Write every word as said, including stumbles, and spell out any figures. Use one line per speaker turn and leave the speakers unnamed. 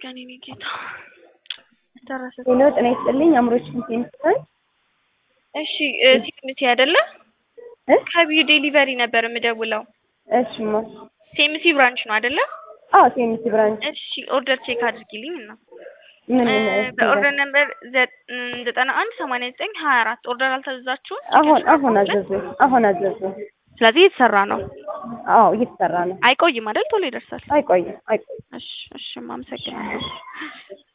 ይመስገን የኔ ጌታ ደረሰ
ሄሎ ጤና ይስጥልኝ አምሮች ፊንቴንስ
እሺ ሲምሲ አይደለ ከቢዩ ዴሊቨሪ ነበር የምደውለው
እሺ ማ
ሲምሲ ብራንች ነው አይደለ
አዎ ሲምሲ ብራንች
እሺ ኦርደር ቼክ አድርጊልኝ እና
ምን
በኦርደር ነምበር ዘጠና አንድ ሰማንያ ዘጠኝ ሀያ አራት ኦርደር አልተዛዛችሁም
አሁን አሁን አዘዙ አሁን አዘዙ
ስለዚህ የተሰራ ነው
አዎ እየተሰራ ነው
አይቆይም አይደል ቶሎ ይደርሳል
አይቆይም አይቆይም
እሺ እሺ ማመሰግናለሁ